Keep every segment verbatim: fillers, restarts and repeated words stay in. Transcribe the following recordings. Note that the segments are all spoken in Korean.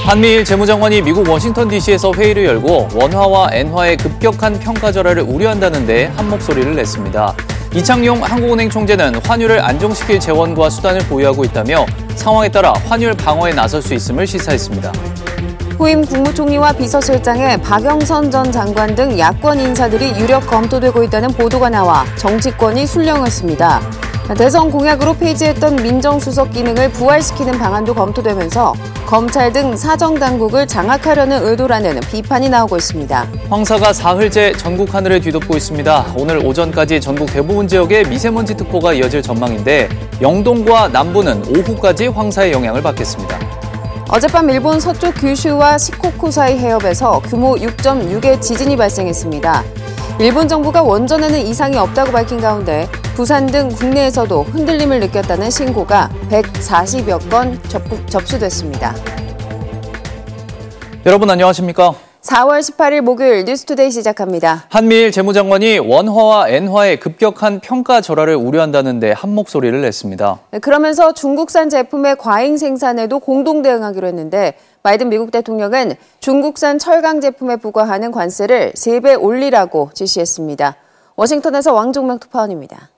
한미일 재무장관이 미국 워싱턴 디씨에서 회의를 열고 원화와 엔화의 급격한 평가 절하를 우려한다는 데 한 목소리를 냈습니다. 이창용 한국은행 총재는 환율을 안정시킬 재원과 수단을 보유하고 있다며 상황에 따라 환율 방어에 나설 수 있음을 시사했습니다. 후임 국무총리와 비서실장에 박영선 전 장관 등 야권 인사들이 유력 검토되고 있다는 보도가 나와 정치권이 술렁였습니다. 대선 공약으로 폐지했던 민정수석 기능을 부활시키는 방안도 검토되면서 검찰 등 사정당국을 장악하려는 의도라는 비판이 나오고 있습니다. 황사가 사흘째 전국 하늘을 뒤덮고 있습니다. 오늘 오전까지 전국 대부분 지역에 미세먼지 특보가 이어질 전망인데 영동과 남부는 오후까지 황사의 영향을 받겠습니다. 어젯밤 일본 서쪽 규슈와 시코쿠 사이 해협에서 규모 육 점 육의 지진이 발생했습니다. 일본 정부가 원전에는 이상이 없다고 밝힌 가운데 부산 등 국내에서도 흔들림을 느꼈다는 신고가 백사십여 건 접수됐습니다. 여러분 안녕하십니까? 사월 십팔일 목요일 뉴스투데이 시작합니다. 한미일 재무장관이 원화와 엔화의 급격한 평가 절하를 우려한다는 데 한 목소리를 냈습니다. 그러면서 중국산 제품의 과잉 생산에도 공동 대응하기로 했는데 바이든 미국 대통령은 중국산 철강 제품에 부과하는 관세를 세 배 올리라고 지시했습니다. 워싱턴에서 왕종명 특파원입니다.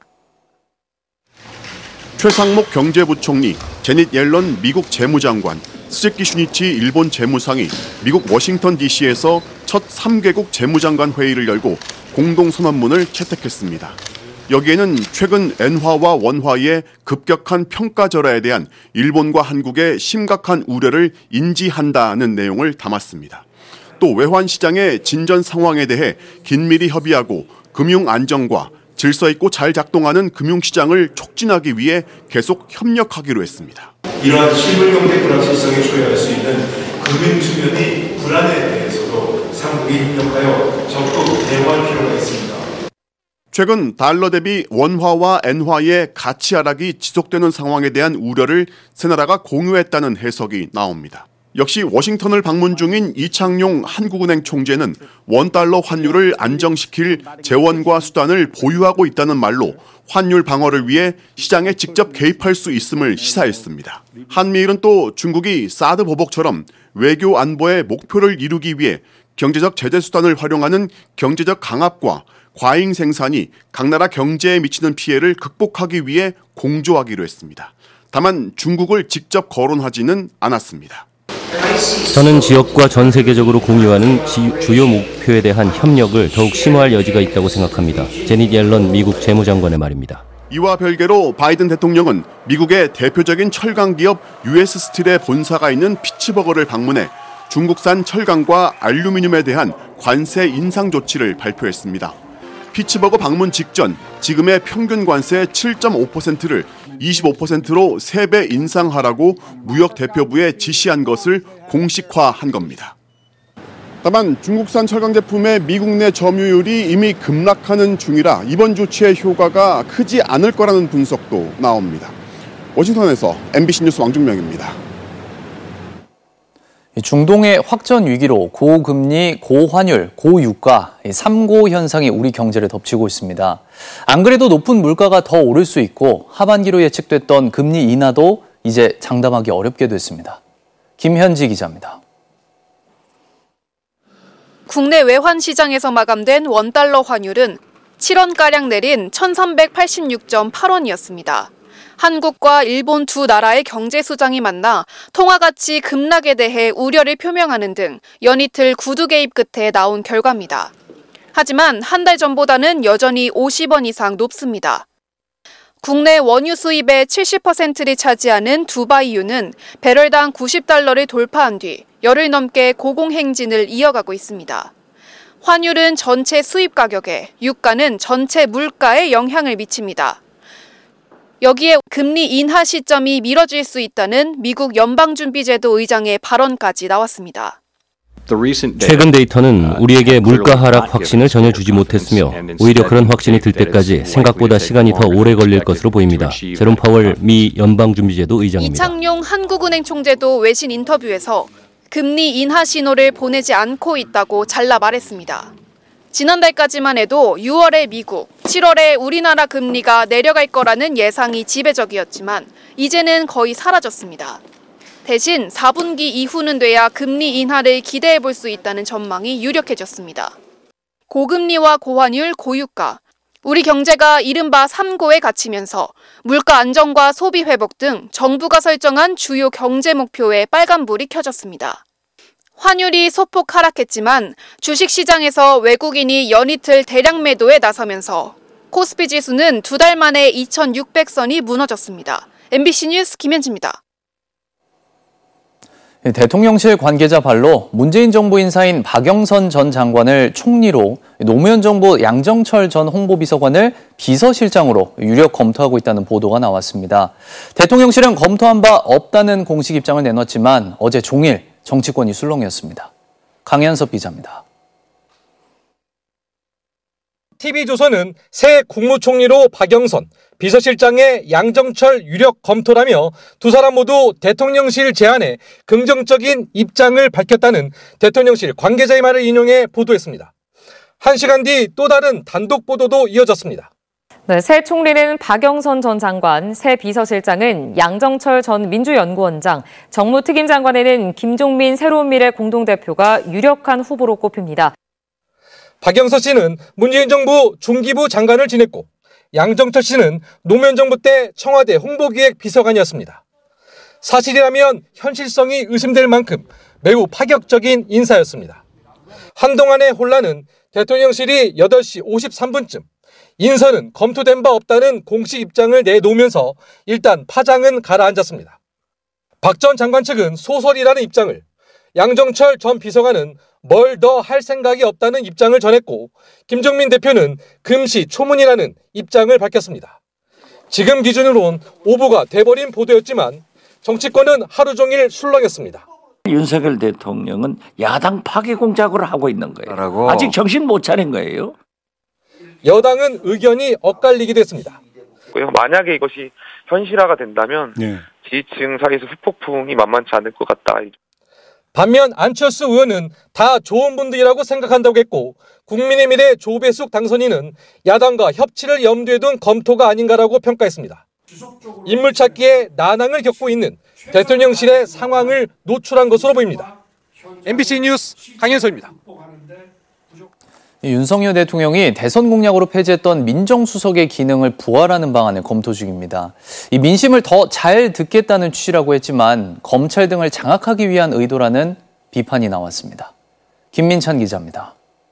최상목 경제부총리, 제닛 옐런 미국 재무장관, 스즈키 슈니치 일본 재무상이 미국 워싱턴 디씨에서 첫 삼 개국 재무장관 회의를 열고 공동선언문을 채택했습니다. 여기에는 최근 엔화와 원화의 급격한 평가 절하에 대한 일본과 한국의 심각한 우려를 인지한다는 내용을 담았습니다. 또 외환시장의 진전 상황에 대해 긴밀히 협의하고 금융 안정과 질서 있고 잘 작동하는 금융시장을 촉진하기 위해 계속 협력하기로 했습니다. 이러한 실물경제 불확실성에 초래할 수 있는 금융수면의 불안에 대해서도 삼국이 협력하여 적극 대응할 필요가 있습니다. 최근 달러 대비 원화와 엔화의 가치 하락이 지속되는 상황에 대한 우려를 세 나라가 공유했다는 해석이 나옵니다. 역시 워싱턴을 방문 중인 이창용 한국은행 총재는 원달러 환율을 안정시킬 재원과 수단을 보유하고 있다는 말로 환율 방어를 위해 시장에 직접 개입할 수 있음을 시사했습니다. 한미일은 또 중국이 사드 보복처럼 외교 안보의 목표를 이루기 위해 경제적 제재 수단을 활용하는 경제적 강압과 과잉 생산이 각 나라 경제에 미치는 피해를 극복하기 위해 공조하기로 했습니다. 다만 중국을 직접 거론하지는 않았습니다. 저는 지역과 전 세계적으로 공유하는 지, 주요 목표에 대한 협력을 더욱 심화할 여지가 있다고 생각합니다. 제닛 옐런 미국 재무장관의 말입니다. 이와 별개로 바이든 대통령은 미국의 대표적인 철강 기업 유에스 스틸의 본사가 있는 피츠버거를 방문해 중국산 철강과 알루미늄에 대한 관세 인상 조치를 발표했습니다. 피츠버거 방문 직전 지금의 평균 관세 칠 점 오 퍼센트를 이십오 퍼센트로 세 배 인상하라고 무역대표부에 지시한 것을 공식화한 겁니다. 다만 중국산 철강 제품의 미국 내 점유율이 이미 급락하는 중이라 이번 조치의 효과가 크지 않을 거라는 분석도 나옵니다. 워싱턴에서 엠비씨 뉴스 왕중명입니다. 중동의 확전 위기로 고금리, 고환율, 고유가, 삼고 현상이 우리 경제를 덮치고 있습니다. 안 그래도 높은 물가가 더 오를 수 있고 하반기로 예측됐던 금리 인하도 이제 장담하기 어렵게 됐습니다. 김현지 기자입니다. 국내 외환시장에서 마감된 원달러 환율은 칠 원가량 내린 천삼백팔십육 점 팔 원이었습니다. 한국과 일본 두 나라의 경제 수장이 만나 통화 가치 급락에 대해 우려를 표명하는 등 연이틀 구두 개입 끝에 나온 결과입니다. 하지만 한 달 전보다는 여전히 오십 원 이상 높습니다. 국내 원유 수입의 칠십 퍼센트를 차지하는 두바이유는 배럴당 구십 달러를 돌파한 뒤 열흘 넘게 고공행진을 이어가고 있습니다. 환율은 전체 수입 가격에, 유가는 전체 물가에 영향을 미칩니다. 여기에 금리 인하 시점이 미뤄질 수 있다는 미국 연방준비제도 의장의 발언까지 나왔습니다. 최근 데이터는 우리에게 물가 하락 확신을 전혀 주지 못했으며 오히려 그런 확신이 들 때까지 생각보다 시간이 더 오래 걸릴 것으로 보입니다. 제롬 파월 미 연방준비제도 의장입니다. 이창용 한국은행 총재도 외신 인터뷰에서 금리 인하 신호를 보내지 않고 있다고 잘라 말했습니다. 지난달까지만 해도 유월에 미국, 칠월에 우리나라 금리가 내려갈 거라는 예상이 지배적이었지만 이제는 거의 사라졌습니다. 대신 사 분기 이후는 돼야 금리 인하를 기대해 볼 수 있다는 전망이 유력해졌습니다. 고금리와 고환율, 고유가. 우리 경제가 이른바 삼고에 갇히면서 물가 안정과 소비 회복 등 정부가 설정한 주요 경제 목표에 빨간불이 켜졌습니다. 환율이 소폭 하락했지만 주식시장에서 외국인이 연이틀 대량 매도에 나서면서 코스피 지수는 두 달 만에 이천육백 선이 무너졌습니다. 엠비씨 뉴스 김현지입니다. 대통령실 관계자 발로 문재인 정부 인사인 박영선 전 장관을 총리로, 노무현 정부 양정철 전 홍보비서관을 비서실장으로 유력 검토하고 있다는 보도가 나왔습니다. 대통령실은 검토한 바 없다는 공식 입장을 내놨지만 어제 종일 정치권이 술렁이었습니다. 강현섭 기자입니다. 티비조선은 새 국무총리로 박영선, 비서실장의 양정철 유력 검토라며 두 사람 모두 대통령실 제안에 긍정적인 입장을 밝혔다는 대통령실 관계자의 말을 인용해 보도했습니다. 한 시간 뒤 또 다른 단독 보도도 이어졌습니다. 네, 새 총리는 박영선 전 장관, 새 비서실장은 양정철 전 민주연구원장, 정무특임장관에는 김종민 새로운 미래 공동대표가 유력한 후보로 꼽힙니다. 박영선 씨는 문재인 정부 중기부 장관을 지냈고 양정철 씨는 노무현 정부 때 청와대 홍보기획 비서관이었습니다. 사실이라면 현실성이 의심될 만큼 매우 파격적인 인사였습니다. 한동안의 혼란은 대통령실이 여덟 시 오십삼 분쯤 인선은 검토된 바 없다는 공식 입장을 내놓으면서 일단 파장은 가라앉았습니다. 박 전 장관 측은 소설이라는 입장을, 양정철 전 비서관은 뭘 더 할 생각이 없다는 입장을 전했고 김종민 대표는 금시초문이라는 입장을 밝혔습니다. 지금 기준으론 오보가 돼버린 보도였지만 정치권은 하루 종일 술렁였습니다. 윤석열 대통령은 야당 파괴 공작을 하고 있는 거예요. 라고. 아직 정신 못 차린 거예요. 여당은 의견이 엇갈리기도 했습니다. 만약에 이것이 현실화가 된다면 네. 지지층 사이에서 후폭풍이 만만치 않을 것 같다. 반면 안철수 의원은 다 좋은 분들이라고 생각한다고 했고 국민의 미래 조배숙 당선인은 야당과 협치를 염두에 둔 검토가 아닌가라고 평가했습니다. 인물 찾기에 난항을 겪고 있는 대통령실의 상황을 노출한 것으로 보입니다. 엠비씨 뉴스 강현서입니다. 윤석열 대통령이 대선 공약으로 폐지했던 민정수석의 기능을 부활하는 방안을 검토 중입니다. 이 민심을 더 잘 듣겠다는 취지라고 했지만 검찰 등을 장악하기 위한 의도라는 비판이 나왔습니다. 김민찬 기자입니다.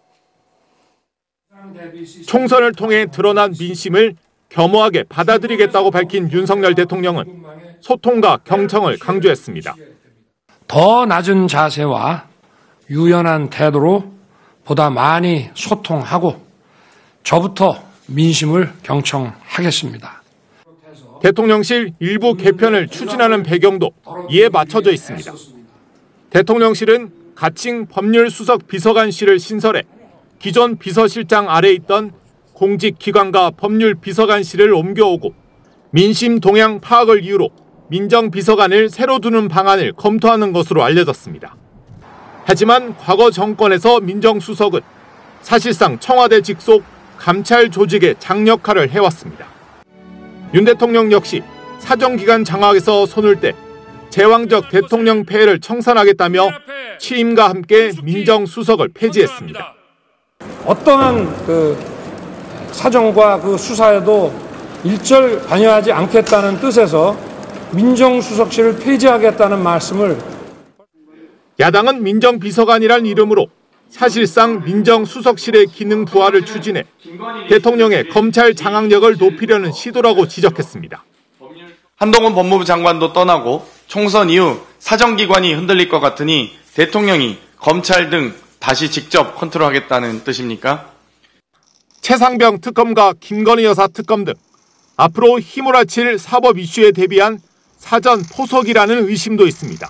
총선을 통해 드러난 민심을 겸허하게 받아들이겠다고 밝힌 윤석열 대통령은 소통과 경청을 강조했습니다. 더 낮은 자세와 유연한 태도로 보다 많이 소통하고 저부터 민심을 경청하겠습니다. 대통령실 일부 개편을 추진하는 배경도 이에 맞춰져 있습니다. 대통령실은 가칭 법률수석 비서관실을 신설해 기존 비서실장 아래에 있던 공직기관과 법률비서관실을 옮겨오고 민심 동향 파악을 이유로 민정비서관을 새로 두는 방안을 검토하는 것으로 알려졌습니다. 하지만 과거 정권에서 민정수석은 사실상 청와대 직속 감찰 조직의 장역할을 해왔습니다. 윤 대통령 역시 사정기관 장악에서 손을 떼 제왕적 대통령 폐해를 청산하겠다며 취임과 함께 민정수석을 폐지했습니다. 어떠한 그 사정과 그 수사에도 일절 관여하지 않겠다는 뜻에서 민정수석실을 폐지하겠다는 말씀을 야당은 민정비서관이란 이름으로 사실상 민정수석실의 기능 부활을 추진해 대통령의 검찰 장악력을 높이려는 시도라고 지적했습니다. 한동훈 법무부 장관도 떠나고 총선 이후 사정기관이 흔들릴 것 같으니 대통령이 검찰 등 다시 직접 컨트롤하겠다는 뜻입니까? 최상병 특검과 김건희 여사 특검 등 앞으로 휘몰아칠 사법 이슈에 대비한 사전 포석이라는 의심도 있습니다.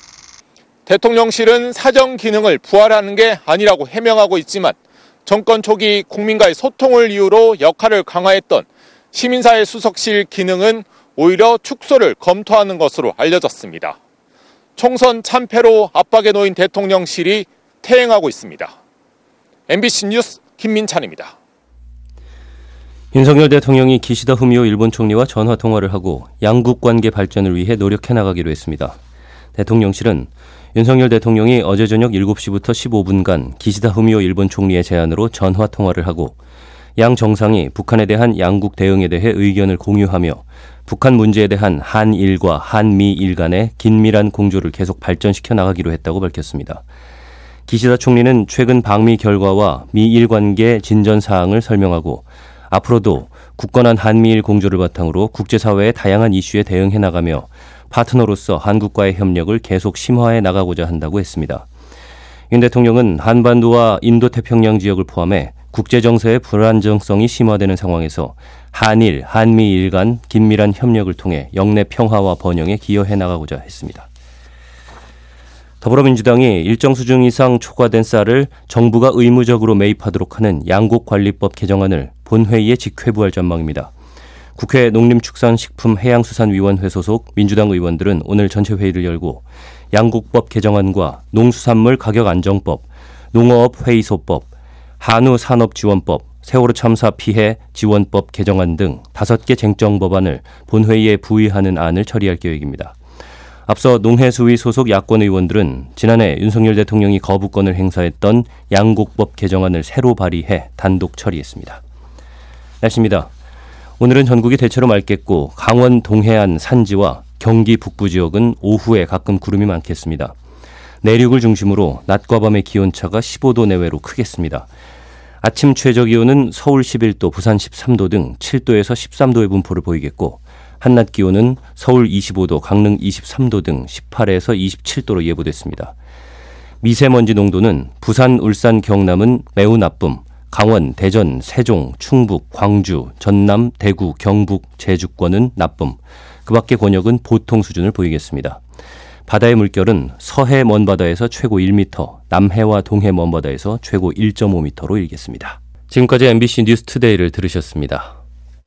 대통령실은 사정 기능을 부활하는 게 아니라고 해명하고 있지만 정권 초기 국민과의 소통을 이유로 역할을 강화했던 시민사회 수석실 기능은 오히려 축소를 검토하는 것으로 알려졌습니다. 총선 참패로 압박에 놓인 대통령실이 퇴행하고 있습니다. 엠비씨 뉴스 김민찬입니다. 윤석열 대통령이 기시다 후미오 일본 총리와 전화 통화를 하고 양국 관계 발전을 위해 노력해 나가기로 했습니다. 대통령실은 윤석열 대통령이 어제 저녁 일곱 시부터 십오 분간 기시다 후미오 일본 총리의 제안으로 전화 통화를 하고 양 정상이 북한에 대한 양국 대응에 대해 의견을 공유하며 북한 문제에 대한 한일과 한미일 간의 긴밀한 공조를 계속 발전시켜 나가기로 했다고 밝혔습니다. 기시다 총리는 최근 방미 결과와 미일 관계 진전 사항을 설명하고 앞으로도 굳건한 한미일 공조를 바탕으로 국제사회의 다양한 이슈에 대응해 나가며 파트너로서 한국과의 협력을 계속 심화해 나가고자 한다고 했습니다. 윤 대통령은 한반도와 인도태평양 지역을 포함해 국제정세의 불안정성이 심화되는 상황에서 한일, 한미일 간 긴밀한 협력을 통해 영내 평화와 번영에 기여해 나가고자 했습니다. 더불어민주당이 일정 수준 이상 초과된 쌀을 정부가 의무적으로 매입하도록 하는 양곡관리법 개정안을 본회의에 직회부할 전망입니다. 국회 농림축산식품해양수산위원회 소속 민주당 의원들은 오늘 전체 회의를 열고 양곡법 개정안과 농수산물 가격안정법, 농어업회의소법, 한우산업지원법, 세월호 참사 피해 지원법 개정안 등 다섯 개 쟁점 법안을 본회의에 부의하는 안을 처리할 계획입니다. 앞서 농해수위 소속 야권 의원들은 지난해 윤석열 대통령이 거부권을 행사했던 양곡법 개정안을 새로 발의해 단독 처리했습니다. 날씨입니다. 오늘은 전국이 대체로 맑겠고 강원 동해안 산지와 경기 북부 지역은 오후에 가끔 구름이 많겠습니다. 내륙을 중심으로 낮과 밤의 기온차가 십오 도 내외로 크겠습니다. 아침 최저 기온은 서울 십일 도, 부산 십삼 도 등 칠 도에서 십삼 도의 분포를 보이겠고 한낮 기온은 서울 이십오 도, 강릉 이십삼 도 등 십팔에서 이십칠 도로 예보됐습니다. 미세먼지 농도는 부산, 울산, 경남은 매우 나쁨, 강원, 대전, 세종, 충북, 광주, 전남, 대구, 경북, 제주권은 나쁨, 그 밖의 권역은 보통 수준을 보이겠습니다. 바다의 물결은 서해 먼바다에서 최고 일 미터, 남해와 동해 먼바다에서 최고 일 점 오 미터로 일겠습니다. 지금까지 엠비씨 뉴스 투데이를 들으셨습니다.